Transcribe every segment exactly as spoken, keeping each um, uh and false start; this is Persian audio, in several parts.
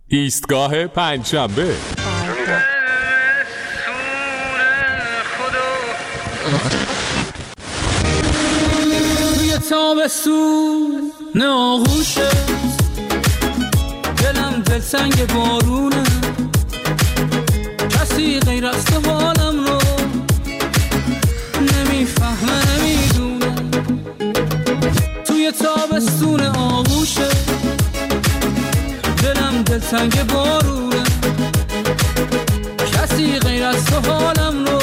ایستگاه پنجشنبه. توی تابستون آغوشت دلم دلتنگ بارونه، کسی غیر از تو حالم رو نمیفهمه نمیدونه. توی تابستون آغوشت دلم دلتنگ بارونه، کسی غیر از تو حالم رو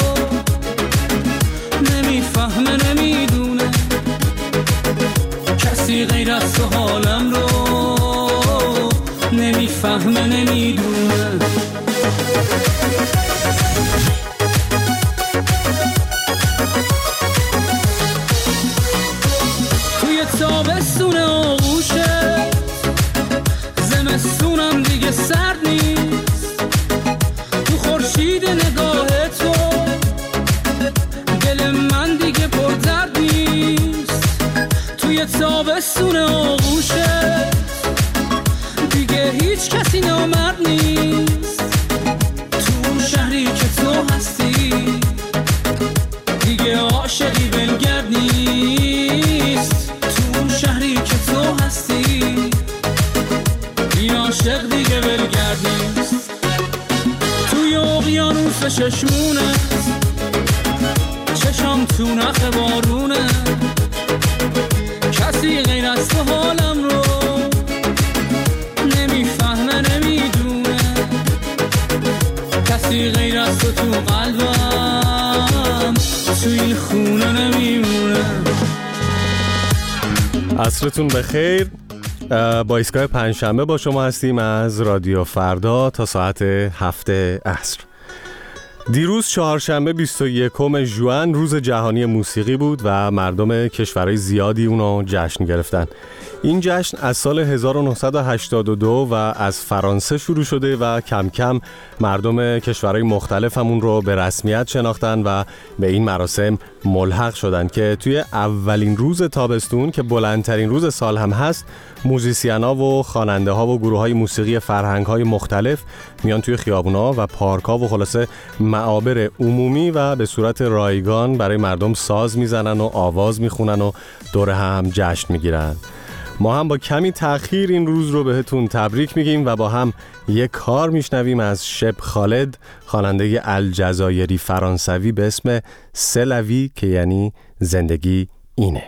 نمیفهمه نمیدونه. کسی غیر از تو حالم رو نمیفهمه نمیدونه. توی تابستون آغوشه زمستونم دیگه سرد نیست، تو خورشید نگاه تو دل من دیگه پر درد نیست. توی تابستون آغوشه دیگه هیچ کسی نامرد نیست، تو اون شهری که تو هستی دیگه عاشقی ولگرد نیست. تو اون شهری که تو هستی این عاشق دیگه ولگرد نیست. توی اقیانوس چشمونت چشم تو نخ بارونه، کسی غیر از تو حالم رو نمیفهمه نمیدونه. کسی غیر از تو تو قلبم تو این خونه نمیمونه. عصرتون بخیر. با ایستگاه پنجشنبه با شما هستیم از رادیو فردا تا ساعت هفت عصر. دیروز چهارشنبه بیست و یکم ژوئن روز جهانی موسیقی بود و مردم کشورهای زیادی اونو جشن گرفتن. این جشن از سال هزار و نهصد و هشتاد و دو و از فرانسه شروع شده و کم کم مردم کشورهای مختلف همون رو به رسمیت شناختن و به این مراسم ملحق شدن که توی اولین روز تابستون که بلندترین روز سال هم هست، موزیسینا و خواننده ها و گروه های موسیقی فرهنگ های مختلف میان توی خیابونا و پارک ها و خلاصه معابر عمومی و به صورت رایگان برای مردم ساز میزنن و آواز میخونن و دور هم جشن میگیرن. ما هم با کمی تأخیر این روز رو بهتون تبریک میگیم و با هم یک کار میشنویم از شب خالد، خواننده الجزایری فرانسوی به اسم سلوی که یعنی زندگی اینه.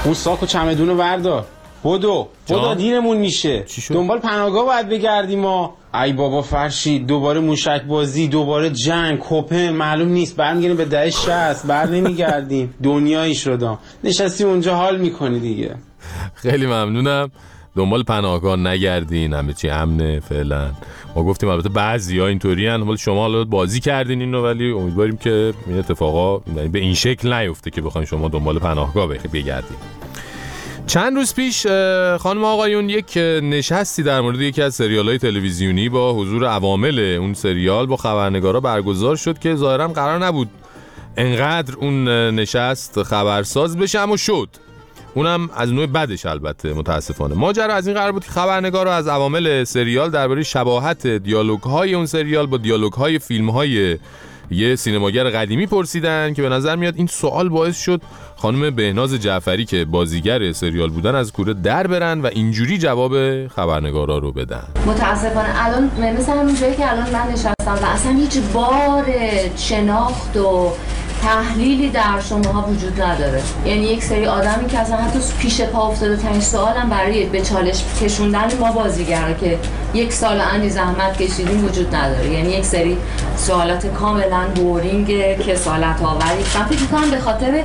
اون ساک و چمدونو بردار، بدو بدو دیرمون میشه. دنبال پناهگاه باید بگردیم ما. ای بابا فرشید، دوباره موشک بازی، دوباره جنگ، کوپن، معلوم نیست. برمیگردیم به دهه شصت، بر نمیگردیم. دنیایی شدم نشستی اونجا حال میکنی دیگه. خیلی ممنونم. دنبال پناهگاه نگردین، همه چی امنه فعلا. ما گفتیم البته بعضیا اینطوری ان، ولی شما حالا بازی کردین اینو، ولی امیدواریم که این اتفاقا به این شکل نیفته که بخواید شما دنبال پناهگاه بگردین. چند روز پیش خانم آقایون یک نشستی در مورد یکی از سریال‌های تلویزیونی با حضور عوامل اون سریال با خبرنگارا برگزار شد که ظاهراً قرار نبود انقدر اون نشست خبرساز بشه، اما شد. اونم از نوع بدش البته متاسفانه. ماجرا از این قرار بود که خبرنگارا از عوامل سریال درباره شباهت دیالوگ‌های اون سریال با دیالوگ‌های فیلم‌های یه سینماگر قدیمی پرسیدن که به نظر میاد این سوال باعث شد خانم بهناز جعفری که بازیگر سریال بودن از کوره در برن و اینجوری جواب خبرنگارا رو بدن. متاسفانه الان مثلا اون جایی که الان من نشستم و اصلا هیچ بار شناخت و تحلیلی در شماها وجود نداره. یعنی یک سری آدمی که اصلا حتی پیش پا افتاده تنش سوالم برای به چالش کشوندن ما بازیگرا که یک سال اندی زحمت کشیدیم وجود نداره. یعنی یک سری سوالات کاملا بورینگ، کسالت آوری. من فکر می‌کنم به خاطر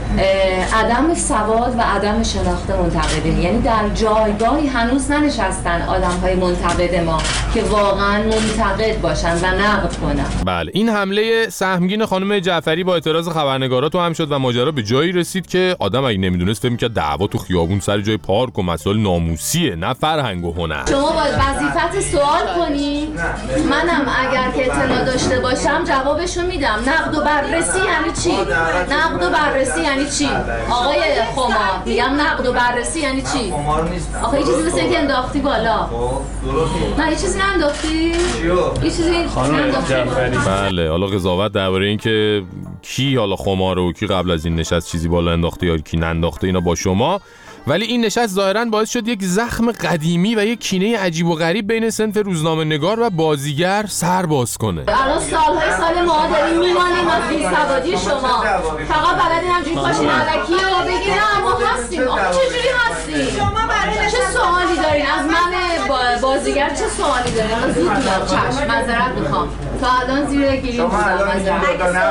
عدم سواد و عدم شناخت منتقدین، یعنی در جایگاهی هنوز ننشستن آدم‌های منتقد ما که واقعاً منتقد باشن و نقد کنن. بله، این حمله سهمگین خانم جعفری با اعتراض خبرنگارا تو هم شد و ماجرا به جایی رسید که آدم اگه نمیدونست فکر می‌کرد دعوا تو خیابون سر جای پارک و مسائل ناموسیه، نه فرهنگ و هنر. شما باید وظیفت سوال کنی، منم اگر که اطلاع داشته باشم جوابشو میدم. نقد و بررسی یعنی چی؟ نقد و بررسی یعنی چی؟ آقای خمار میگم نقد و بررسی یعنی چی؟ آخه یه چیزی مثل که انداختی بالا. نه یه چیزی ننداختی؟ یه چیزی ننداختی. بله، حالا قضاوت درباره این که کی حالا خمار و کی قبل از این نشست چیزی بالا انداخته یا کی ننداخته اینا با شما، ولی این نشست ظاهراً باعث شد یک زخم قدیمی و یک کینه عجیب و غریب بین صنف روزنامه‌نگار و بازیگر سر باز کنه. الان سالهای سال ما داریم میمانیم از بی‌سوادی شما. فقط بلدین همجوری پاشین الکی و بگین نه ما هستیم. آخه چجوری هستیم؟ شما برای چه سوالی دارین از من بازیگر؟ چه سوالی دارین؟ الان زود میگم چشم معذرت میخوام. تا الان زیر گیری بودم معذرت.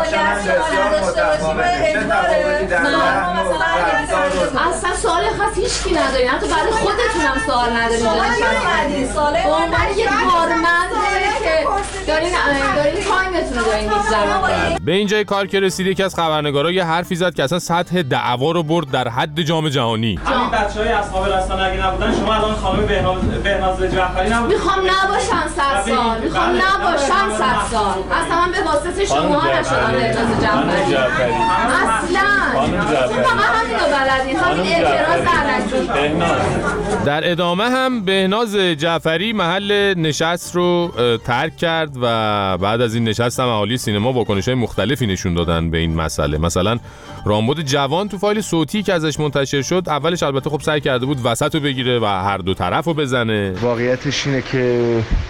اصلا سوال خاص هیچ کی ندارین، حتی برای خودتونم سوال ندارین. به عنوان یک کارمند که دارین دارین تایمتون رو دارین می‌گذرونین. به اینجای کار که رسید یکی از خبرنگارا یه حرفی زد که اصلا سطح دعوا رو برد در حد جام جهانی. همین بچهای اصحاب رسانه اگه نبودن شما الان خانم بهناز بهناز جعفری نبودید. میخوام نباشن صد سال، میخوام نباشن صد سال. اصلا من به واسطه شما نشدم بهناز جعفری. اصلا فقط همینو بلدین، همین اعتراض علکی. در ادامه هم بهناز جعفری محل نشست رو ترک کرد و بعد از این نشست هم اهالی سینما واکنش‌های مختلفی نشون دادن به این مسئله. مثلا رامبد جوان تو فایل صوتی که ازش منتشر شد اولش البته خب سعی کرده بود وسط رو بگیره و هر دو طرف رو بزنه. واقعیتش اینه که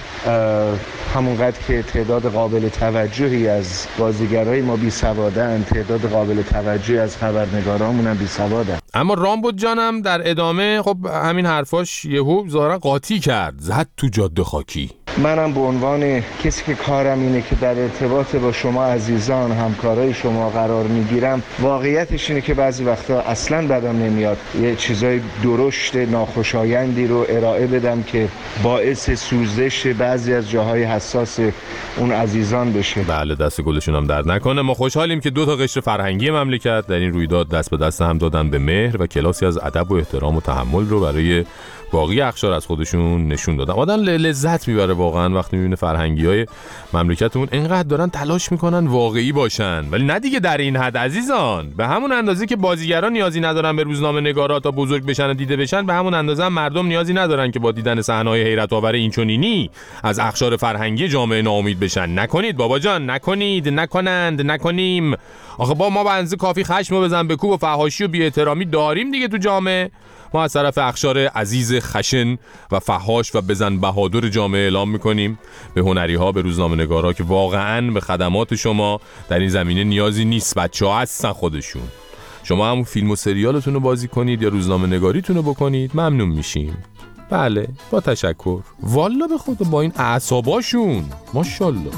همونقدر که تعداد قابل توجهی از بازیگرای ما بی سوادن، تعداد قابل توجهی از خبرنگارامون هم بی سوادن. اما رامبد جانم در ادامه خب همین حرفاش یهو ظاهرا قاطی کرد، زد تو جاده خاکی. منم به عنوان کسی که کارم اینه که در ارتباط با شما عزیزان، همکارای شما قرار میگیرم، واقعیتش اینه که بعضی وقتا اصلاً بدم نمیاد یه چیزای درشت ناخوشایندی رو ارائه بدم که باعث سوزش بعضی از جاهای حساس اون عزیزان بشه. بله، دست گلشون هم درد نکنه. ما خوشحالیم که دو تا قشر فرهنگی مملکت در این رویداد دست به دست هم دادن به مهر و کلاسی از ادب و احترام و تحمل رو برای باقی اقشار از خودشون نشون دادن. آدم لذت میبره واقعا وقتی میبینه فرهنگیای مملکتمون اینقدر دارن تلاش میکنن واقعی باشن، ولی نه دیگه در این حد عزیزان. به همون اندازه که بازیگران نیازی ندارن به روزنامه نگارا تا بزرگ بشن و دیده بشن، به همون اندازه هم مردم نیازی ندارن که با دیدن صحنه‌های حیرت آور اینچنینی از اقشار فرهنگی جامعه ناامید بشن. نکنید بابا جان، نکنید، نکنند، نکنیم. آخه با ما بنز کافی خشم و بزن بکوب و فحاشی و بی‌احترامی داریم دیگه تو جامعه. ما از طرف اقشار عزیز خشن و فحاش و بزن بهادر جامعه اعلام میکنیم به هنری‌ها، به روزنامه‌نگارا که واقعاً به خدمات شما در این زمینه نیازی نیست. بچه‌ها هستن خودشون. شما همون فیلم و سریالتون رو بازی کنید یا روزنامه نگاریتون رو بکنید، ممنون میشیم. بله با تشکر. والا به خدا با این اعصاباشون ماشاءالله.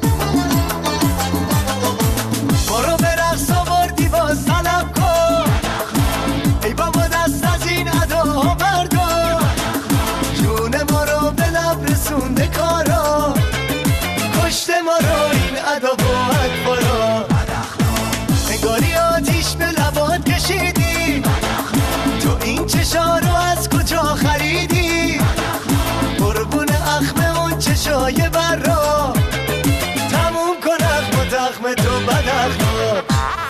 برو برقص آوردی باز طلب کن، ای بابا دست از این اداها بردار، جون ما رو به لب رسونده کارا، کشته ما رو این ادا و اکبارا، نگاری آتیش به لبات کشیدی، تو این چشا رو از کجا خریدی، قربون اخم اون چشای برا، تموم کن اخم و دخم تو بد اخلاق،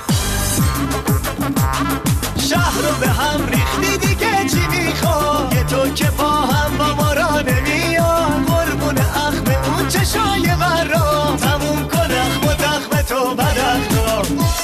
شهر رو به هم ریختی دیگه چی میخواد، یه تو که با هم با ما را نمیاد، قربون اخم اون چشای برا، تموم کن اخم و دخم تو بد اخلاق.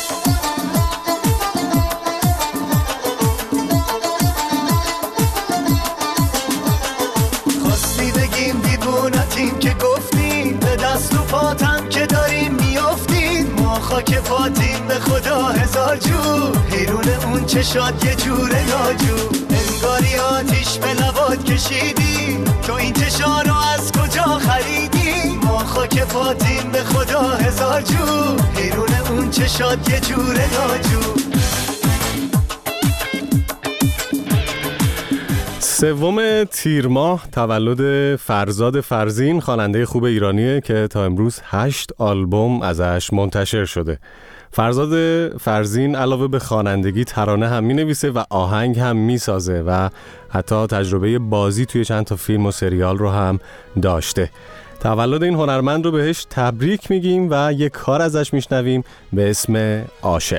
خواستی بگیم دیوونتیم که گفتیم، به دست و پاتم که داریم میافتیم، ما خاک پاتیم به خدا هزار جو، حیرون اون چشات یه جوره ناجو، انگاری آتیش به لبات کشیدی، تو این چشا رو از کجا خریدی، ما خاک پاتیم به خدا هزار جو، حیرون اون چشات یه جوره ناجو. سوم تیر ماه تولد فرزاد فرزین، خواننده خوب ایرانیه که تا امروز هشت آلبوم ازش منتشر شده. فرزاد فرزین علاوه به خوانندگی ترانه هم می‌نویسه و آهنگ هم می‌سازه و حتی تجربه بازی توی چند تا فیلم و سریال رو هم داشته. تولد این هنرمند رو بهش تبریک میگیم و یک کار ازش میشنویم به اسم عاشق.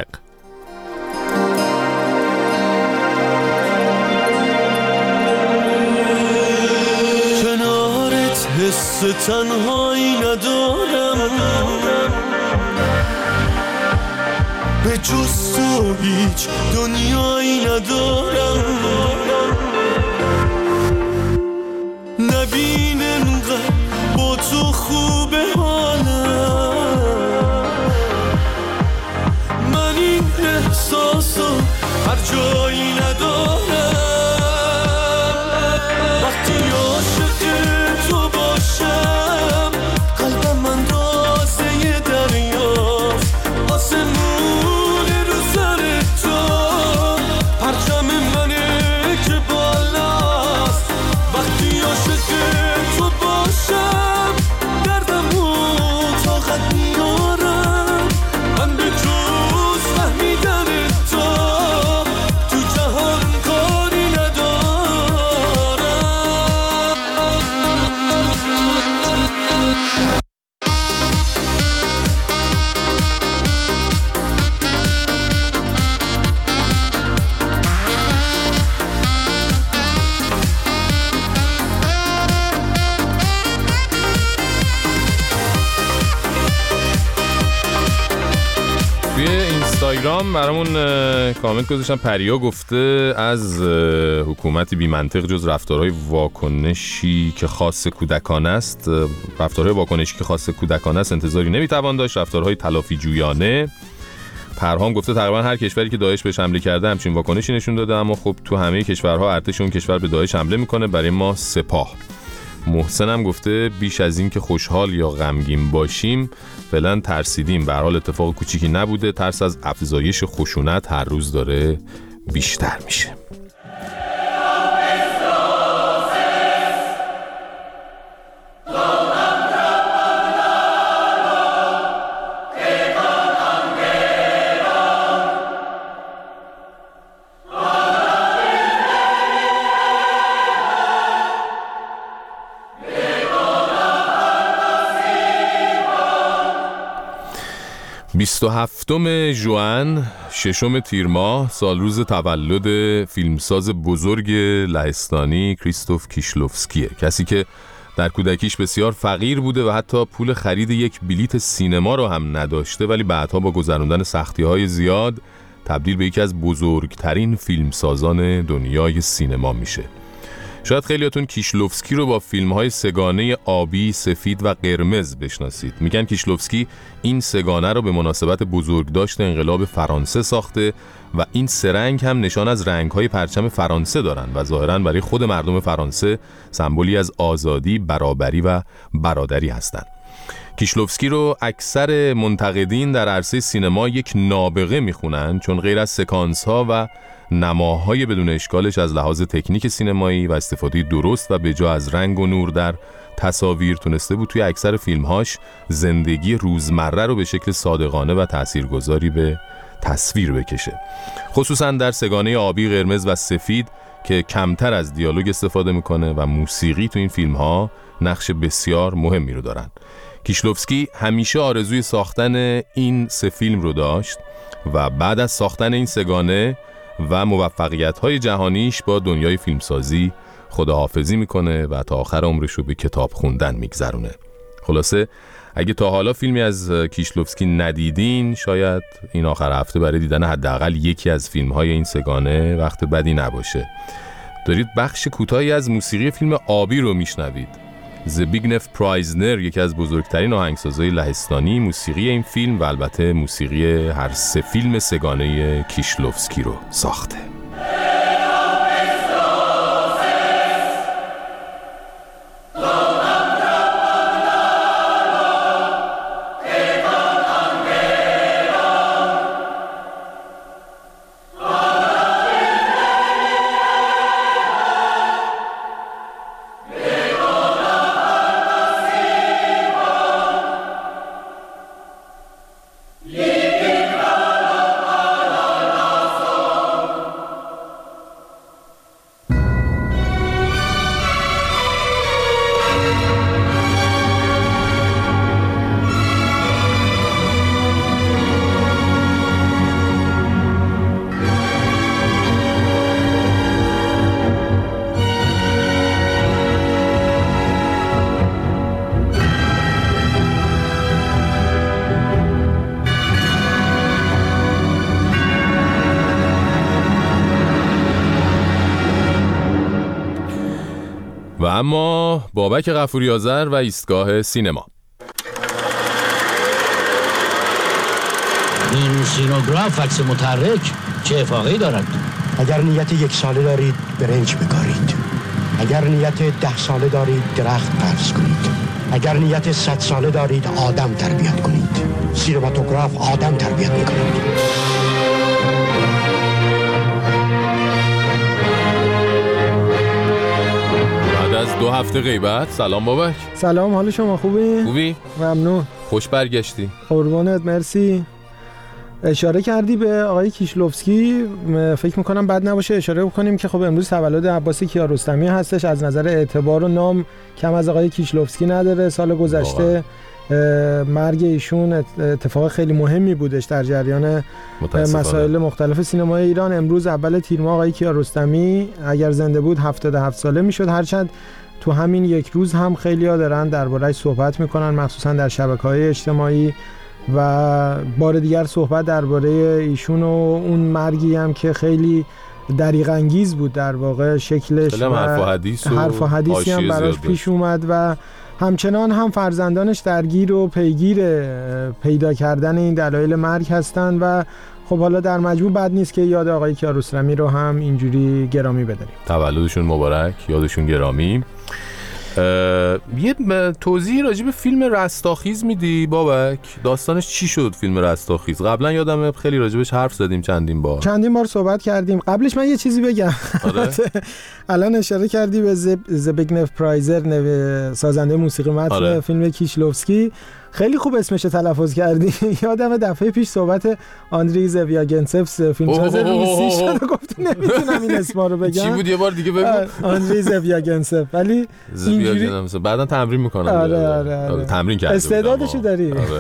کنارت حس تنهایی ندارم، به جز تو هیچ دنیایی ندارم، نبین انقدر با تو خوبه حالم، من این احساسو هر جایی ندارم، وقتی عاشق تو باشم قلبم من رازه دریاست، آسمون رو سر تو پرچم منه که بالاست، وقتی عاشق تو باشم دردمو طاقت میارم، من به جز فهمیدن تو تو جهان کاری ندارم. توی اینستاگرام برامون کامنت گذاشتن. پریا گفته از حکومت بی منطق جز رفتارهای واکنشی که خاص کودکانه است رفتارهای واکنشی که خاص کودکانه است انتظاری نمیتوان داشت، رفتارهای تلافی جویانه. پرهام گفته تقریبا هر کشوری که داعش بهش حمله کرده همچین واکنشی نشون داده، اما خب تو همه کشورها ارتش اون کشور به داعش حمله میکنه، برای ما سپاه. محسن هم گفته بیش از این که خوشحال یا غمگین باشیم فعلا ترسیدیم، به هر حال اتفاق کوچیکی نبوده، ترس از افزایش خشونت هر روز داره بیشتر میشه. بیست و هفتم ژوئن، ششم تیر ماه، سال روز تولد فیلمساز بزرگ لهستانی کریستوف کیشلوفسکیه، کسی که در کودکیش بسیار فقیر بوده و حتی پول خرید یک بلیت سینما رو هم نداشته، ولی بعدها با گذراندن سختی‌های زیاد تبدیل به یکی از بزرگترین فیلمسازان دنیای سینما میشه. شاید خیلیاتون کیشلوفسکی رو با فیلم‌های سگانه آبی، سفید و قرمز بشناسید. میگن کیشلوفسکی این سگانه رو به مناسبت بزرگداشت انقلاب فرانسه ساخته و این سه رنگ هم نشان از رنگ‌های پرچم فرانسه دارن و ظاهراً برای خود مردم فرانسه سمبولی از آزادی، برابری و برادری هستند. کیشلوفسکی رو اکثر منتقدین در عرصه سینما یک نابغه میخونن، چون غیر از سکانس‌ها و نماهای بدون اشکالش از لحاظ تکنیک سینمایی و استفاده درست و بجا از رنگ و نور در تصاویر تونسته بود توی اکثر فیلمهاش زندگی روزمره رو به شکل صادقانه و تاثیرگذاری به تصویر بکشه، خصوصا در سگانه آبی، قرمز و سفید که کمتر از دیالوگ استفاده میکنه و موسیقی تو این فیلمها نقش بسیار مهمی رو دارن. کیشلوفسکی همیشه آرزوی ساختن این سه فیلم رو داشت و بعد از ساختن این سگانه و موفقیت‌های جهانیش با دنیای فیلمسازی خداحافظی میکنه و تا آخر عمرش رو به کتاب خوندن میگذرونه. خلاصه اگه تا حالا فیلمی از کیشلوفسکی ندیدین، شاید این آخر هفته برای دیدن حداقل یکی از فیلم‌های این سگانه وقت بدی نباشه. دارید بخش کوتاهی از موسیقی فیلم آبی رو میشنوید. زبیگنف پرایزنر یکی از بزرگترین آهنگسازهای لهستانی موسیقی این فیلم و البته موسیقی هر سه فیلم سگانه کیشلوفسکی رو ساخته. و اما بابک غفوری آذر و ایستگاه سینما. این سینوگراف عکس متحرک چه افاقه‌ای دارد؟ اگر نیت یک ساله دارید برنج بکارید، اگر نیت ده ساله دارید درخت پرس کنید، اگر نیت صد ساله دارید آدم تربیت کنید. سینماتوگراف آدم تربیت می‌کند. از دو هفته غیبت. سلام بابک. سلام، حال شما خوبی؟ خوبی؟ ممنون. خوش برگشتی. قربانت، مرسی. اشاره کردی به آقای کیشلوفسکی، فکر میکنم بد نباشه اشاره بکنیم که خب امروز تولد عباس کیارستمی هستش. از نظر اعتبار و نام کم از آقای کیشلوفسکی نداره. سال گذشته مرگ ایشون اتفاق خیلی مهمی بودش در جریان مسائل مختلف سینمای ایران. امروز اول تیر ماه آقای کیارستمی اگر زنده بود هفتاد و هفت ساله میشد، هرچند تو همین یک روز هم خیلی‌ها دارن درباره‌اش صحبت میکنن، مخصوصا در شبکه‌های اجتماعی، و بار دیگر صحبت درباره ایشون و اون مرگی هم که خیلی دریغ انگیز بود در واقع شکلش، و حرف و حدیث و حرف و حدیثی هم براش پیش اومد و همچنان هم فرزندانش درگیر و پیگیر پیدا کردن این دلایل مرگ هستن و خب حالا در مجموع بد نیست که یاد آقای کیارستمی رو هم اینجوری گرامی بداریم. تولدشون مبارک، یادشون گرامی. یه توضیح راجع به فیلم رستاخیز میدی بابک؟ داستانش چی شد فیلم رستاخیز؟ قبلا یادمه خیلی راجبش حرف زدیم، چندین بار چندین بار صحبت کردیم. قبلش من یه چیزی بگم. آره؟ الان اشاره کردی به زبیگنف پرایزر، سازنده موسیقی متن آره. فیلم کیشلوفسکی. خیلی خوب اسمش تلفظ کردی. یادم دفعه پیش صحبت آندری زویاگنسف فیلمساز روسی شد و گفت نمیتونم این اسما رو بگم. چی بود یه بار دیگه بگو؟ آندری زویاگنسف. ولی زویاگنسف بعداً تمرین میکنم. آره آره, آره. تمرین کردم. استعدادشو داری. آره.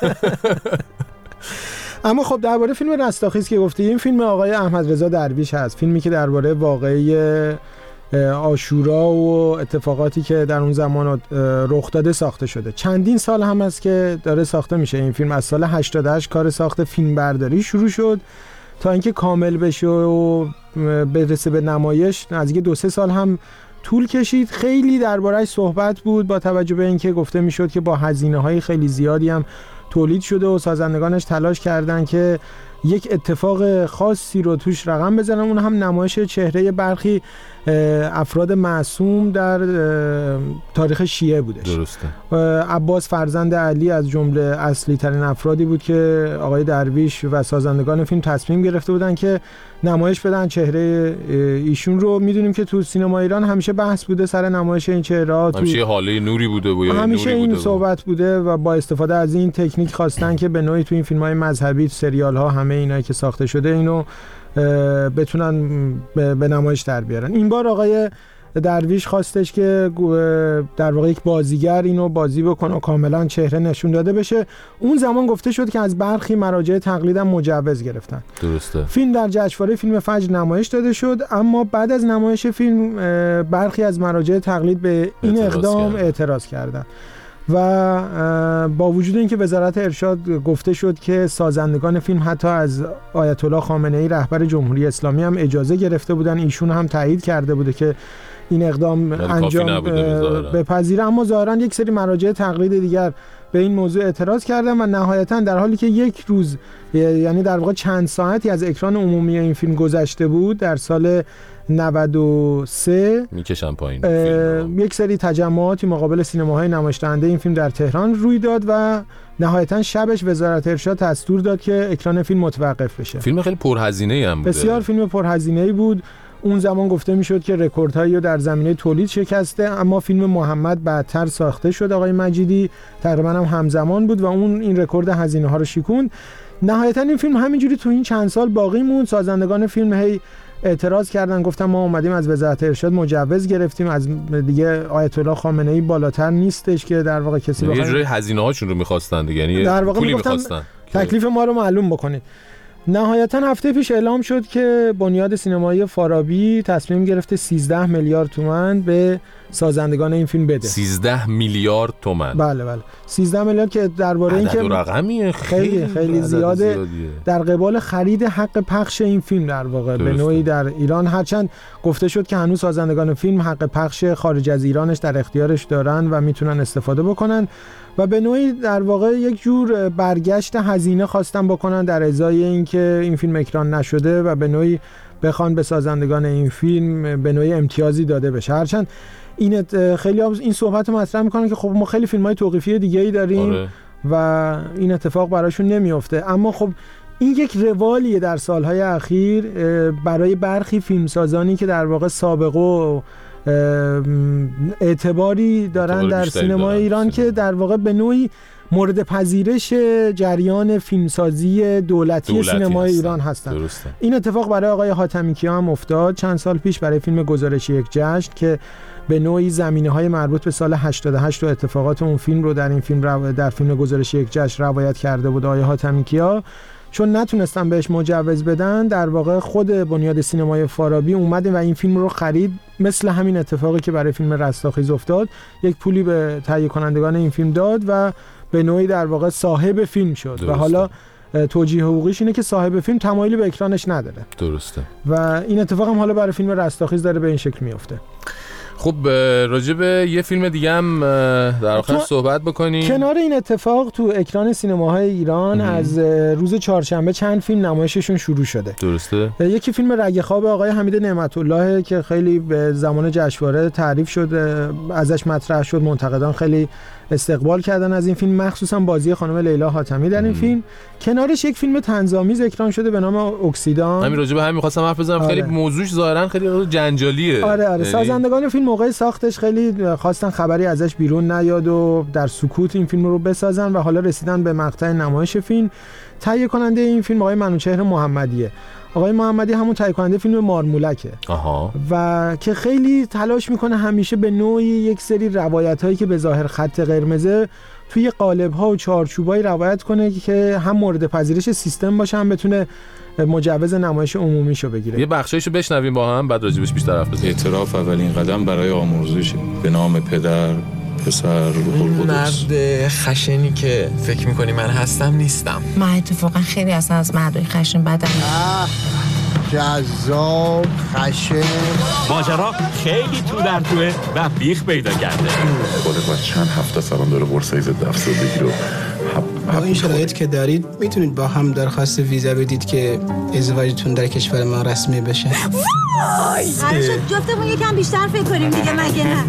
اما خب درباره فیلم رستاخیز که گفتی، این فیلم آقای احمد رضا درویش هست، فیلمی که درباره واقعی عاشورا و اتفاقاتی که در اون زمان رخ داده ساخته شده. چندین سال هم است که داره ساخته میشه این فیلم. از سال هشتاد و هشت کار ساخت فیلم برداری شروع شد تا اینکه کامل بشه و برسه به نمایش. نزدیک دو سه سال هم طول کشید. خیلی درباره‌اش صحبت بود با توجه به اینکه گفته میشد که با هزینه‌های خیلی زیادی هم تولید شده و سازندگانش تلاش کردن که یک اتفاق خاصی رو توش رقم بزنن. اون هم نمایش چهره برخی افراد معصوم در تاریخ شیعه بودش. درسته. عباس فرزند علی از جمله اصلی ترین افرادی بود که آقای درویش و سازندگان فیلم تصمیم گرفته بودن که نمایش بدن چهره ایشون رو. میدونیم که تو سینما ایران همیشه بحث بوده سر نمایش این چهره‌ها، همیشه حاله نوری بوده و همیشه نوری این بوده صحبت بوده و با استفاده از این تکنیک خواستن که به نوعی تو این فیلم‌های مذهبی، سریال‌ها، همه اینایی که ساخته شده اینو بتونن به نمایش در بیارن. این بار آقای درویش خواستش که در واقع یک بازیگر اینو بازی بکنه و کاملا چهره نشون داده بشه. اون زمان گفته شد که از برخی مراجع تقلیدم مجوز گرفتن. درسته. فیلم در جشنواره فیلم فجر نمایش داده شد، اما بعد از نمایش فیلم برخی از مراجع تقلید به این اعتراض اقدام کردن. اعتراض کردن و با وجود اینکه وزارت ارشاد گفته شد که سازندگان فیلم حتی از آیت الله خامنه‌ای رهبر جمهوری اسلامی هم اجازه گرفته بودن، ایشون هم تایید کرده بوده که این اقدام انجام بپذیره، اما ظاهرا یک سری مراجع تقلید دیگر به این موضوع اعتراض کردن و نهایتا در حالی که یک روز یعنی در واقع چند ساعتی از اکران عمومی این فیلم گذشته بود در سال نود و سه میکشن پایین یک سری تجمعاتی مقابل سینماهای نمایش‌دهنده این فیلم در تهران روی داد و نهایتا شبش وزارت ارشاد دستور داد که اکران فیلم متوقف بشه. فیلم خیلی پرهزینه‌ای هم بوده. بسیار فیلم پرهزینه‌ای بود. اون زمان گفته میشد که رکوردهایی رو در زمینه تولید شکسته، اما فیلم محمد بعدتر ساخته شد. آقای مجیدی تقریبا هم همزمان بود و اون این رکورد هزینه ها رو شکوند. نهایتا این فیلم همینجوری تو این چند سال باقی موند. سازندگان فیلم هی اعتراض کردن، گفتن ما اومدیم از وزارت ارشاد مجوز گرفتیم، از دیگه آیت الله خامنه‌ای بالاتر نیستش که در واقع کسی بخواد یه جوری هزینه هاشون رو می‌خواستن دیگه، یعنی در واقع پولی می‌خواستن تکلیف ما رو معلوم بکنید. نهایتا هفته پیش اعلام شد که بنیاد سینمایی فارابی تصمیم گرفته سیزده میلیارد تومان به سازندگان این فیلم بده. سیزده میلیارد تومان. بله بله. سیزده میلیارد که درباره این که رقمیه خیلی خیلی زیاده در قبال خرید حق پخش این فیلم در واقع به نوعی در ایران، هرچند گفته شد که هنوز سازندگان فیلم حق پخش خارج از ایرانش در اختیارش دارن و میتونن استفاده بکنن و به نوعی در واقع یک جور برگشت هزینه خواستن بکنن در ازای اینکه این فیلم اکران نشده و به نوعی بخوان به سازندگان این فیلم به نوعی امتیازی داده بشه. هرچند این خیلی این صحبت رو مطرح میکنن که خب ما خیلی فیلم‌های توقیفی دیگه‌ای داریم آره. و این اتفاق براشون نمیفته، اما خب این یک روالیه در سالهای اخیر برای برخی فیلمسازانی که در واقع سابقه و اعتباری دارن در سینما ایران که در واقع به نوعی مورد پذیرش جریان فیلمسازی دولتی, دولتی سینمای هستن. ایران هستن. درسته. این اتفاق برای آقای حاتمیکیا هم افتاد چند سال پیش برای فیلم گزارش یک جشن که به نوعی زمینه‌های مربوط به سال هشتاد و هشت و اتفاقات اون فیلم رو در این فیلم رو در فیلم گزارش یک جشن روایت کرده بود آقای حاتمیکیا. چون نتونستن بهش مجوز بدن، در واقع خود بنیاد سینمای فارابی اومد و این فیلم رو خرید، مثل همین اتفاقی که برای فیلم رستاخیز افتاد، یک پولی به تهیه کنندگان این فیلم داد و به نوعی در واقع صاحب فیلم شد. درسته. و حالا توجیه حقوقیش اینه که صاحب فیلم تمایلی به اکرانش نداره. درسته. و این اتفاق هم حالا برای فیلم رستاخیز داره به این شکل میفته. خب راجع به یه فیلم دیگه هم در آخر صحبت بکنیم. کنار این اتفاق تو اکران سینماهای ایران ام. از روز چهارشنبه چند فیلم نمایششون شروع شده. درسته. یکی فیلم رگ خواب آقای حمید نعمت الله که خیلی به زمان جشنواره تعریف شد، ازش مطرح شد، منتقدان خیلی استقبال کردن از این فیلم، مخصوصا بازی خانم لیلا حاتمی در این ام. فیلم. کنارش یک فیلم طنزآمیز اکران شده به نام اکسیدان. همین راجع به همین می‌خواستم حرف بزنم. آره. خیلی موضوعش ظاهرا خیلی جنجالیه. آره آره. سازندگان فیلم موقع ساختش خیلی خواستن خبری ازش بیرون نیاد و در سکوت این فیلم رو بسازن و حالا رسیدن به مقطع نمایش فیلم. تهیه کننده این فیلم آقای منوچهر محمدیه. آقای محمدی همون تهیه کننده فیلم مارمولکه. آها. و که خیلی تلاش میکنه همیشه به نوعی یک سری روایتایی که به ظاهر خط قرمزه توی قالب‌ها و چارچوبایی روایت کنه که هم مورد پذیرش سیستم باشه، هم بتونه مجوز نمایش عمومیشو بگیره. یه بخشایشو بشنویم با هم، بعد راجبش بیشتر حرف بزنیم. اعتراف اولین قدم برای آمرزش به نام پدر، پسر، روح القدس. مرد خشنی که فکر می‌کنی من هستم نیستم. من اتفاقا خیلی اصلا از مردای خشن بدم. جذاب، خشن. ماجرا خیلی تو در توه و بیخ پیدا کرده. خود با چند هفته سالان داره بورسای ضد افسردگی رو با این شرایط که دارید میتونید با هم درخواست ویزا بدید که ازدواجتون در کشور ما رسمی بشه. قرار شد جفتمون یکم بیشتر فکر کنیم دیگه، مگه نه؟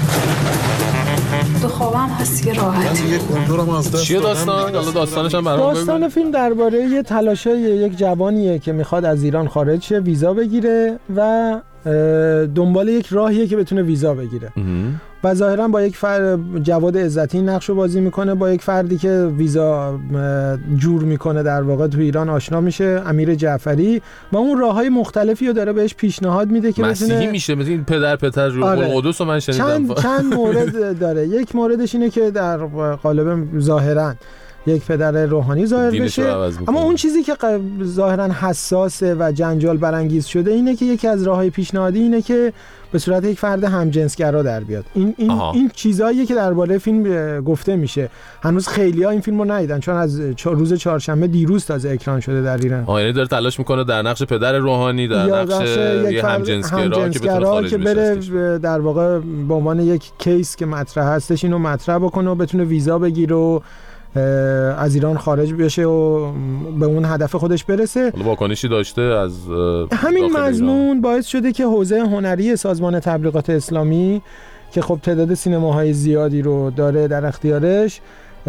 تو خوابم هست که راحتی. چیه داستان؟ حالا داستانش هم برام بگو. داستان فیلم درباره یه تلاشه یک جوانیه که میخواد از ایران خارج شه، ویزا بگیره و دنبال یک راهیه که بتونه ویزا بگیره و ظاهرا با یک فرد، جواد عزتی نقشو بازی میکنه، با یک فردی که ویزا جور میکنه در واقع تو ایران آشنا میشه، امیر جعفری، و اون راههای مختلفی رو داره بهش پیشنهاد میده که مسیحی بتونه میشه. مثل این پدر پتر روح آره. القدس رو من شنیدم. چند چند مورد داره. یک موردش اینه که در قالب ظاهرا یک پدر روحانی ظاهر بشه، اما اون چیزی که ظاهرا حساسه و جنجال برانگیز شده اینه که یکی از راههای پیشنهادی اینه که به صورت یک فرد همجنسگرا در بیاد. این این آها. این چیزاییه که درباره فیلم گفته میشه. هنوز خیلی‌ها این فیلمو ندیدن چون از روز چهارشنبه دیروز تازه اکران شده در ایران. آ یعنی داره تلاش میکنه در نقش پدر روحانی، در نقش یک همجنسگرا که بتونه خارج که بره در واقع به عنوان یک کیس که مطرح هستش اینو مطرح بکنه و بتونه ویزا بگیره و از ایران خارج بشه و به اون هدف خودش برسه. حالا واکنشی داشته از همین مضمون باعث شده که حوزه هنری سازمان تبلیغات اسلامی که خب تعداد سینماهای زیادی رو داره در اختیارش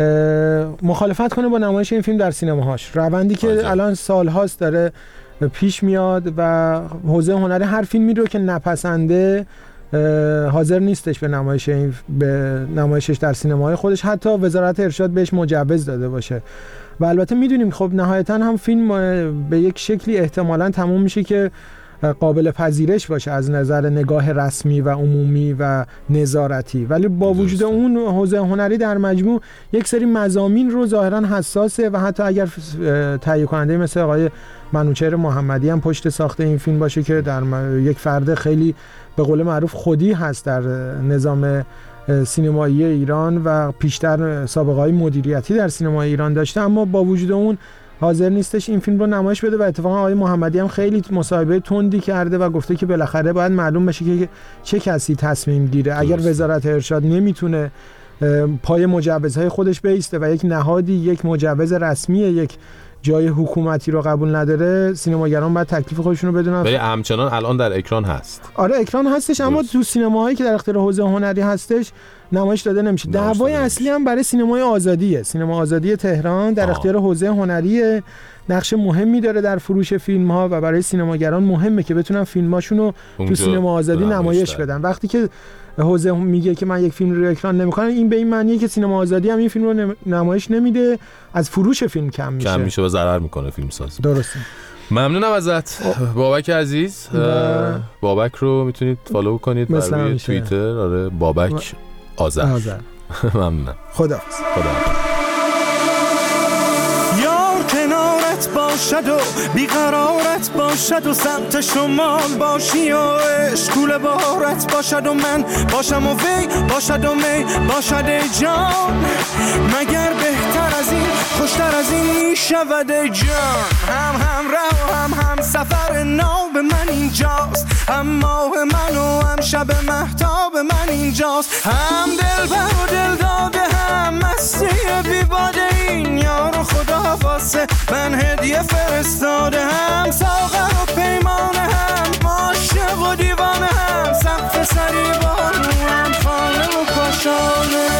مخالفت کنه با نمایش این فیلم در سینماهاش. روندی که آجا. الان سالهاست داره پیش میاد و حوزه هنری هر فیلمی رو که نپسنده حاضر نیستش به نمایش این به نمایشش در سینماهای خودش، حتی وزارت ارشاد بهش مجوز داده باشه. و البته میدونیم خب نهایتا هم فیلم به یک شکلی احتمالاً تموم میشه که قابل پذیرش باشه از نظر نگاه رسمی و عمومی و نظارتی، ولی با وجود اون حوزه هنری در مجموع یک سری مضامین رو ظاهرا حساسه و حتی اگر تهیه کننده مثل آقای منوچهر محمدی هم پشت ساخت این فیلم باشه که در یک فرد خیلی به قول معروف خودی هست در نظام سینمایی ایران و پیشتر سابقه‌های مدیریتی در سینمای ایران داشته، اما با وجود اون حاضر نیستش این فیلم رو نمایش بده و اتفاقا آقای محمدی هم خیلی مصاحبه تندی کرده و گفته که بالاخره باید معلوم بشه که چه کسی تصمیم گیره. اگر وزارت ارشاد نمیتونه پای مجوزهای خودش بیسته و یک نهادی یک مجوز رسمی یک جای حکومتی رو قبول نداره، سینماگران باید تکلیف خودشون رو بدونن. ولی همچنان الان در اکران هست. آره اکران هستش، اما تو سینماهایی که در اختیار حوزه هنری هستش نمایش داده نمیشه. دعوای اصلی هم برای سینمای آزادیه. سینما آزادی تهران در اختیار حوزه هنری نقش مهمی داره در فروش فیلم ها و برای سینماگران مهمه که بتونن فیلماشون رو تو سینما آزادی نمایش بدن. وقتی که حوزه میگه که من یک فیلم رو اکران نمیکنم، این به این معنیه که سینما آزادی هم این فیلم رو نمایش نمیده، از فروش فیلم کم میشه کم میشه و ضرر میکنه فیلم ساز. درسته. ممنونم ازت بابک عزیز. بابک رو میتونید فالو کنید برای توییتر. آره بابک آذر. ممنونم. خداحافظ. خداحافظ. یار کنارت باشد و بیقرارت باشد و سمت شمال باشی و اشکول بارت باشد و من باشم و وی باشد و می باشد ای جان، مگر بهتر از این خوشتر از این میشود ای جان. هم هم رو هم هم سفر ناب من اینجاست، هم ماه من و هم شب مهتاب من اینجاست، هم دل بر و دل داده هم مستی بی باده این یار و خدا واسه من هدیه فرستاده، هم ساغر و پیمانه هم عاشق و دیوانه، هم سقف سریبان هم خانه و کاشانه.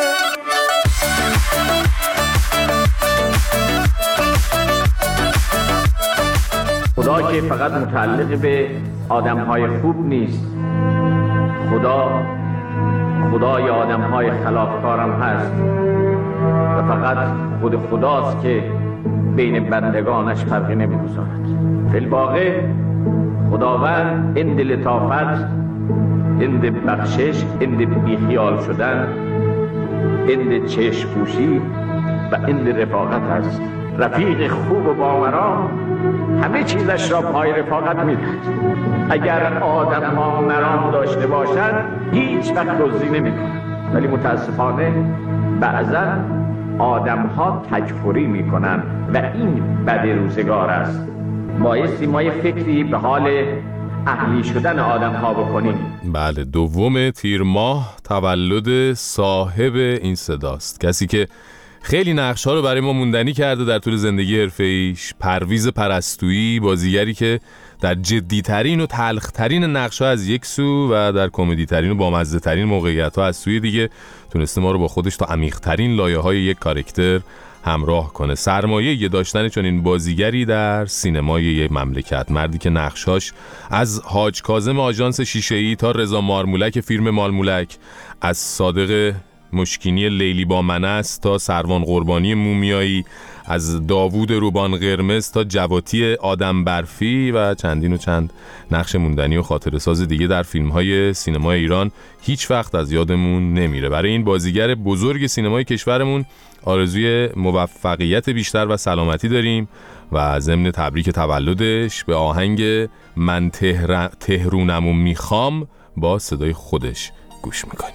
خدا که فقط متعلق به آدم‌های خوب نیست، خدا خدای آدم‌های خلافکارم هست و فقط خود خداست که بین بندگانش فرقی نمی‌گذارد. فی الواقع خداوند این لطافت، این بخشش، این بیخیال شدن، این چشم پوشی و این رفاقت است. رفیق خوب و باوران همه چیزش را پای رفاقت می‌دهد. اگر آدم ها مرام داشته باشند هیچ وقت دزدی نمی‌کنند، ولی متاسفانه بعضا آدم ها تکفری می‌کنند و این بد روزگار است. بایستی ما یه فکری به حال اهلی شدن آدم ها بکنیم. بله، دوم تیر ماه تولد صاحب این صداست، کسی که خیلی نقش‌ها رو برای ما موندنی کرده در طول زندگی حرفه‌ایش. پرویز پرستویی، بازیگری که در جدی‌ترین و تلخ‌ترین نقش‌ها از یک سو و در کمدی‌ترین و بامزه‌ترین موقعیت‌ها از سوی دیگه تونسته ما رو با خودش تا عمیق‌ترین لایه‌های یک کاراکتر همراه کنه. سرمایه داشتن چنین بازیگری در سینمای یک مملکت، مردی که نقشاش از حاج کاظم آژانس شیشه‌ای تا رضا مارمولک فیلم مارمولک، از صادق مشکینی لیلی با من است تا سروان قربانی مومیایی، از داوود روبان قرمز تا جواتی آدم برفی و چندین و چند نقش موندنی و خاطره ساز دیگه در فیلم‌های سینمای ایران هیچ وقت از یادمون نمیره. برای این بازیگر بزرگ سینمای کشورمون آرزوی موفقیت بیشتر و سلامتی داریم و ضمن تبریک تولدش به آهنگ من تهر... تهرونمو میخوام با صدای خودش گوش میکنیم.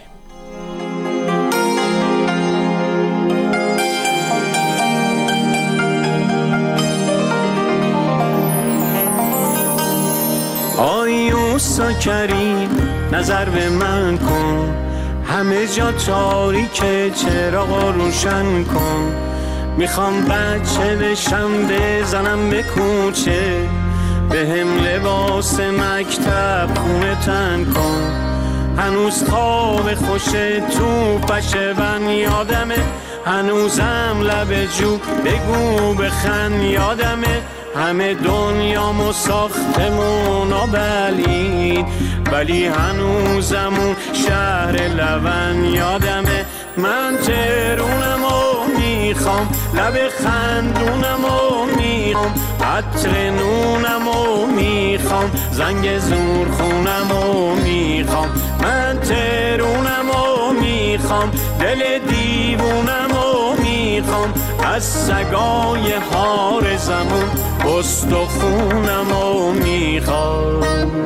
آیوسا کریم نظر به من کن، همه جا تاریکه چراغ روشن کن. میخوام بچه بشم بزنم به کوچه، به هم لباس مکتب خونه تن کن. هنوز خواب خوشه تو پشه بن یادمه، هنوزم لب جو بگو بخن یادمه. همه دنیامو ساختمون و بلید، ولی هنوزمون شهر لبن یادمه. من تهرونمو میخوام، لب خندونمو میخوام، عطر نونمو میخوام، زنگ زورخونمو میخوام. من تهرونمو میخوام، دل دیوونمو میخوام، از سگای هار زمون استخونمو میخوام.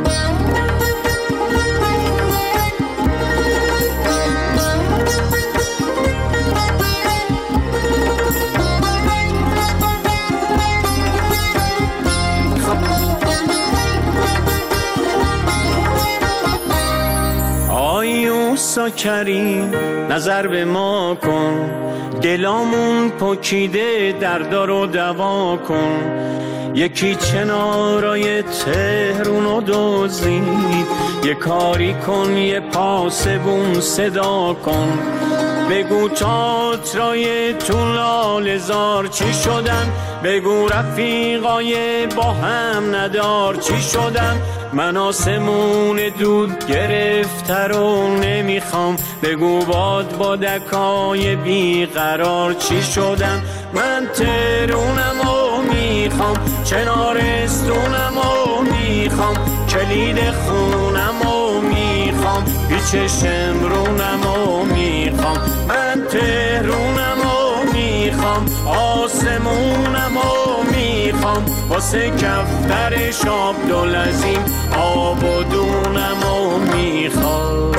آیوسا کریم نظر به ما کن، دلامون پکیده دردا رو دوا کن. یکی چنارای تهرونو دزدید، یه کاری کن یه پاسبون صدا کن. بگو تئاترای تو لاله‌زار چی شدن، بگو رفیقای با هم ندار چی شدن. من آسمون دود گرفته رو نمیخوام، بگو باد بادکای بیقرار چی شدن. من تهرونمو میخوام، چنارستونمو میخوام، کلید خونمو میخوام، پیچ شمرونمو میخوام. من تهرونمو میخوام، آسمونمو میخوام، واسه کفتر شاب دلزین آب و دونمو میخوام.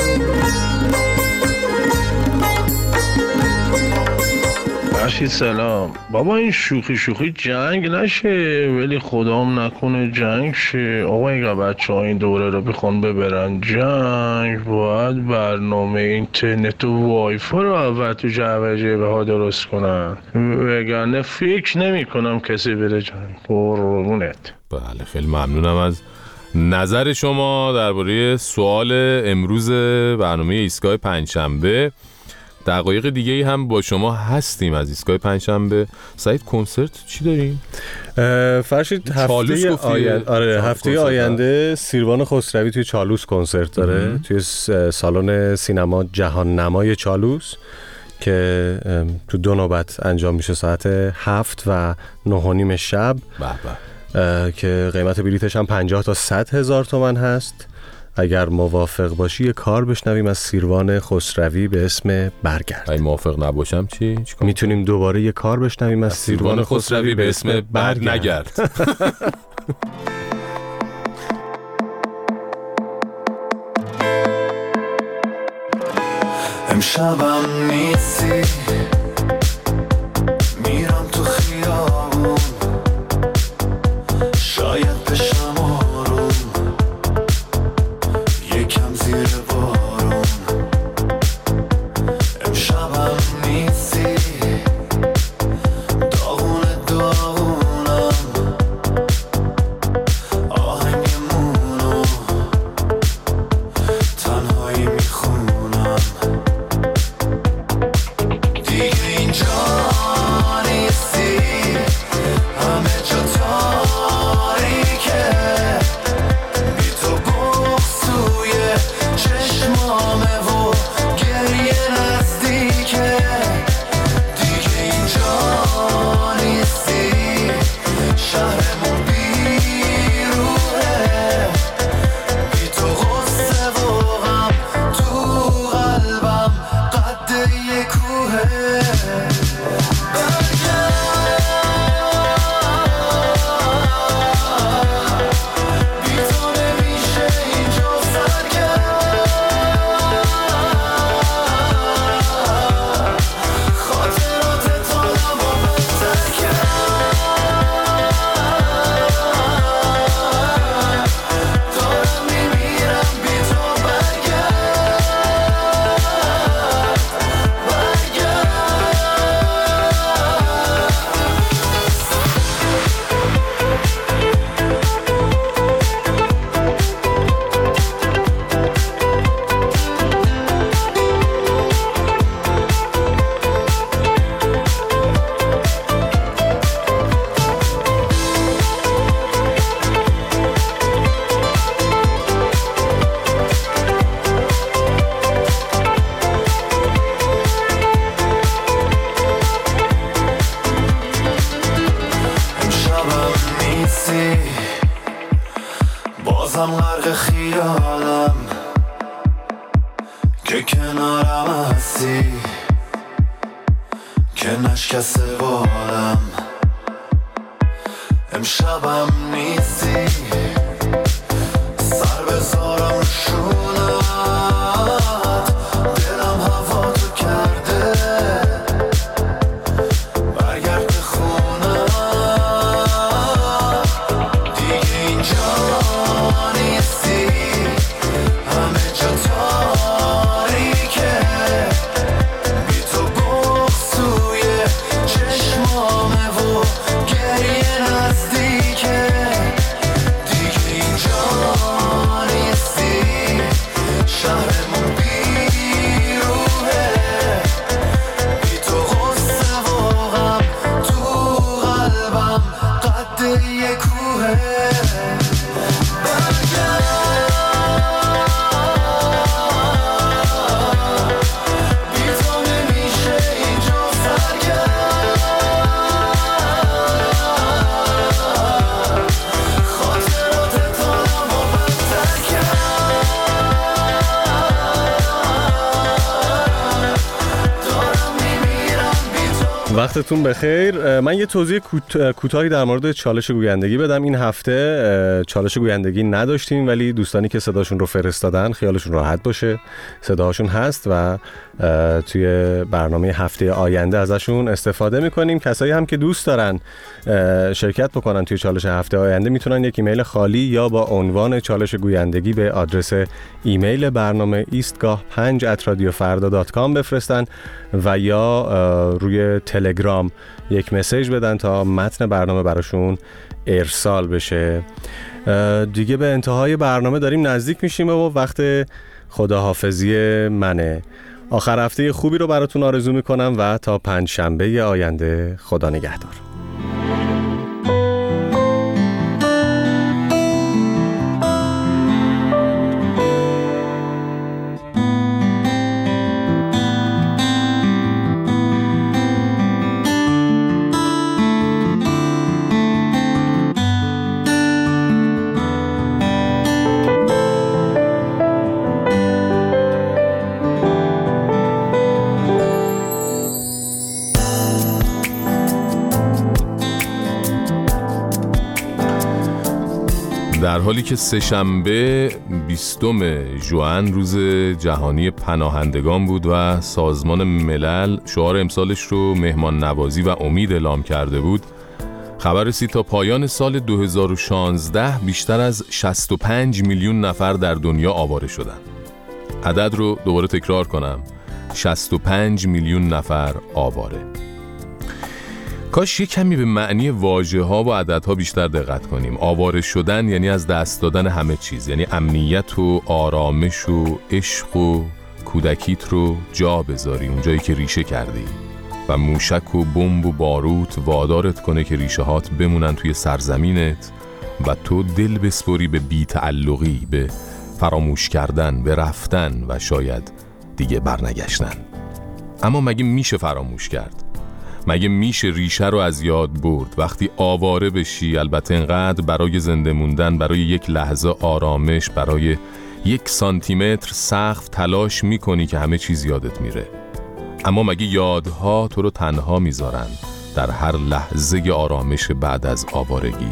فرشید سلام. بابا این شوخی شوخی جنگ نشه، ولی خدام نکنه جنگ شه. آقا اگه بچه ها این دوره رو بخوان ببرن جنگ، باید برنامه اینترنت و وایفا رو اول تو جعبه ها درست کنن، وگرنه فکر نمی کنم کسی بره جنگ. قربونت. بله، خیلی ممنونم از نظر شما درباره سوال امروز برنامه ایستگاه پنجشنبه. دقایق دیگه ای هم با شما هستیم از ایستگاه پنجشنبه. سعید کنسرت چی داریم؟ فرشید هفته آینده آره هفته آینده سیروان خسروی توی چالوس کنسرت داره، ام. توی سالن سینما جهان نمای چالوس که تو دو نوبت انجام میشه، ساعت هفت و نه و نیم شب. به به. که قیمت بلیتش هم پنجاه تا صد هزار تومان هست. اگر موافق باشی یه کار بشنویم از سیروان خسروی به اسم برگرد. اگه موافق نباشم چی؟ میتونیم دوباره یه کار بشنویم از سیروان خسروی به اسم برنگرد. امشبم نیستی، میرم تو خیابون، شاید بازم غرق خیالم که کنارم هستی، که نشکسته بالم امشبم نیستی. سر بذارم رو شونت، دلم هوا تو کرده، برگرد به خونه دیگه اینجا نیستی. همه جا تاریکه، بی تو بغض توی چشمامه و گریه نزدیکه. دیگه اینجا نیستی، شهرمون بیروحه، بی تو غصه و غم تو قلبم قد یه کوهه. وقتتون بخیر. من یه توضیح کوتاهی در مورد چالش گویندگی بدم. این هفته چالش گویندگی نداشتیم، ولی دوستانی که صداشون رو فرستادن خیالشون راحت باشه، صداشون هست و توی برنامه هفته آینده ازشون استفاده میکنیم. کسایی هم که دوست دارن شرکت بکنن توی چالش هفته آینده میتونن یک ایمیل خالی یا با عنوان چالش گویندگی به آدرس ایمیل برنامه ایستگاه پنج ات رادیو فردا دات کام بفرستن و یا روی تلگرام یک مسیج بدن تا متن برنامه براشون ارسال بشه. دیگه به انتهای برنامه داریم نزدیک میشیم و وقت خداحافظی منه. آخر هفته خوبی رو براتون آرزو میکنم و تا پنج شنبه آینده خدا نگهدار. در حالی که سه‌شنبه بیستم ژوئن روز جهانی پناهندگان بود و سازمان ملل شعار امسالش رو مهمان نوازی و امید اعلام کرده بود، خبر رسید تا پایان سال دو هزار و شانزده بیشتر از شصت و پنج میلیون نفر در دنیا آواره شدن. عدد رو دوباره تکرار کنم، شصت و پنج میلیون نفر آواره. کاش یک کمی به معنی واژه‌ها و عددها بیشتر دقت کنیم. آواره شدن یعنی از دست دادن همه چیز، یعنی امنیت و آرامش و عشق و کودکیت رو جا بذاری اونجایی که ریشه کردی و موشک و بمب و باروت وادارت کنه که ریشه هات بمونن توی سرزمینت و تو دل بسپری به بی‌تعلقی، به فراموش کردن، به رفتن و شاید دیگه برنگشتن. اما مگه میشه فراموش کرد؟ مگه میشه ریشه رو از یاد برد؟ وقتی آواره بشی البته انقدر برای زنده موندن، برای یک لحظه آرامش، برای یک سانتیمتر سقف تلاش میکنی که همه چیز یادت میره. اما مگه یادها تو رو تنها میذارن در هر لحظه آرامش بعد از آوارگی؟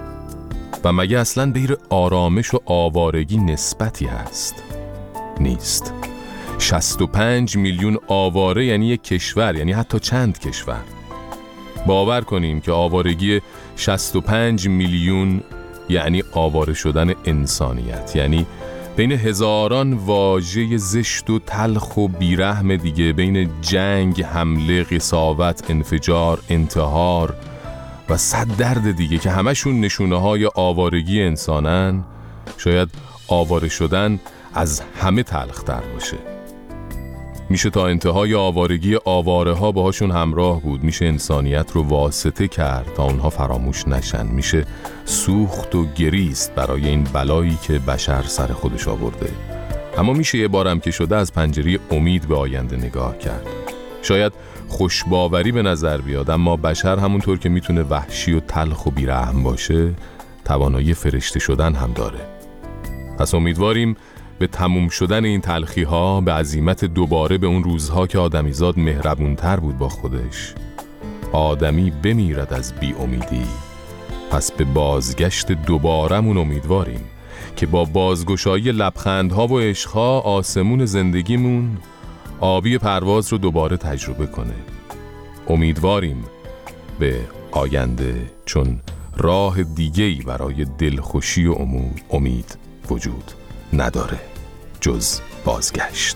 و مگه اصلا بین آرامش و آوارگی نسبتی هست؟ نیست. شصت و پنج میلیون آواره یعنی یک کشور، یعنی حتی چند کشور. باور کنیم که آوارگی شصت و پنج میلیون یعنی آواره شدن انسانیت، یعنی بین هزاران واژه زشت و تلخ و بیرحم دیگه، بین جنگ، حمله، قساوت، انفجار، انتحار و صد درد دیگه که همشون نشونه های آوارگی انسانن، شاید آواره شدن از همه تلختر باشه. میشه تا انتهای آوارگی آواره ها باهاشون همراه بود، میشه انسانیت رو واسطه کرد تا اونها فراموش نشن، میشه سوخت و گریست برای این بلایی که بشر سر خودش آورده. اما میشه یه بارم که شده از پنجره امید به آینده نگاه کرد. شاید خوشباوری به نظر بیاد، اما بشر همونطور که میتونه وحشی و تلخ و بیرحم باشه، توانایی فرشته شدن هم داره. پس امیدواریم به تموم شدن این تلخی ها، به عزیمت دوباره به اون روزها که آدمیزاد مهربونتر بود با خودش. آدمی بمیرد از بی امیدی، پس به بازگشت دوبارمون امیدواریم که با بازگشایی لبخندها و عشقها آسمون زندگیمون آبی پرواز رو دوباره تجربه کنه. امیدواریم به آینده، چون راه دیگه‌ای برای دلخوشی و امید وجود نداره جز بازگشت.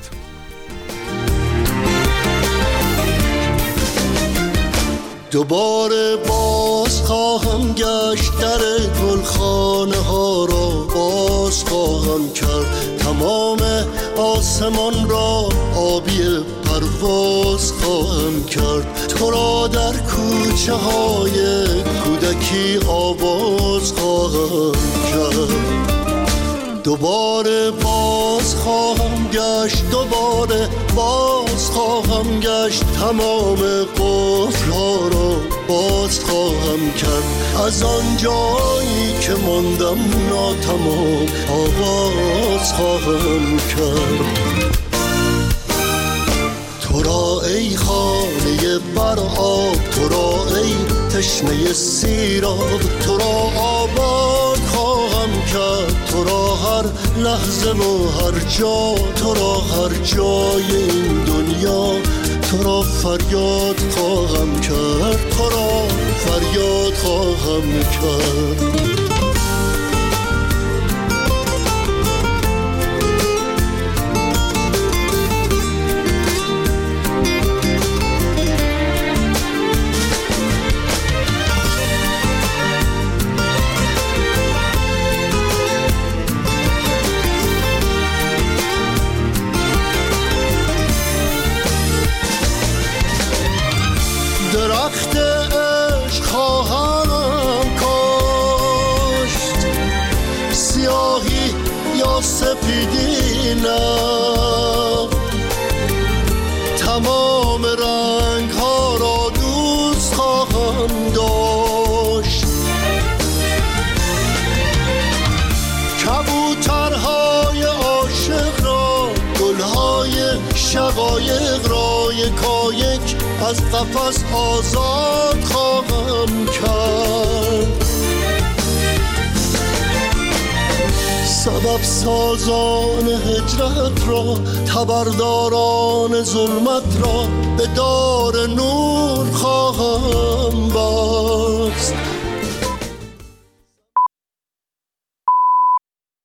دوباره باز خواهم گشت، در گلخانه ها را باز خواهم کرد، تمام آسمان را آبی پرواز خواهم کرد، تو را در کوچه های کودکی آواز خواهم کرد. دوباره باز خواهم گشت، دوباره باز خواهم گشت، تمام قفل‌ها را باز خواهم کرد، از آن جایی که ماندم ناتمام آغاز خواهم کرد. تو را ای خانه بر آب، تو را ای تشنه سیراب، تو را آباد خواهم کرد، تو را هر لحظه و هر جا، تو را هر جای این دنیا، تو را فریاد خواهم کرد، تو را فریاد خواهم کرد. درخت عشق خواهم کاشت، سیاهی یا سپیدی نه، تمام رنگ ها را دوست خواهم داشت، کبوترهای عاشق را، گلهای شقایق را یکایک از قفس آزاد خواهم کرد، سبب سازان هجرت را، تبرداران ظلمت را به دار نور خواهم بست،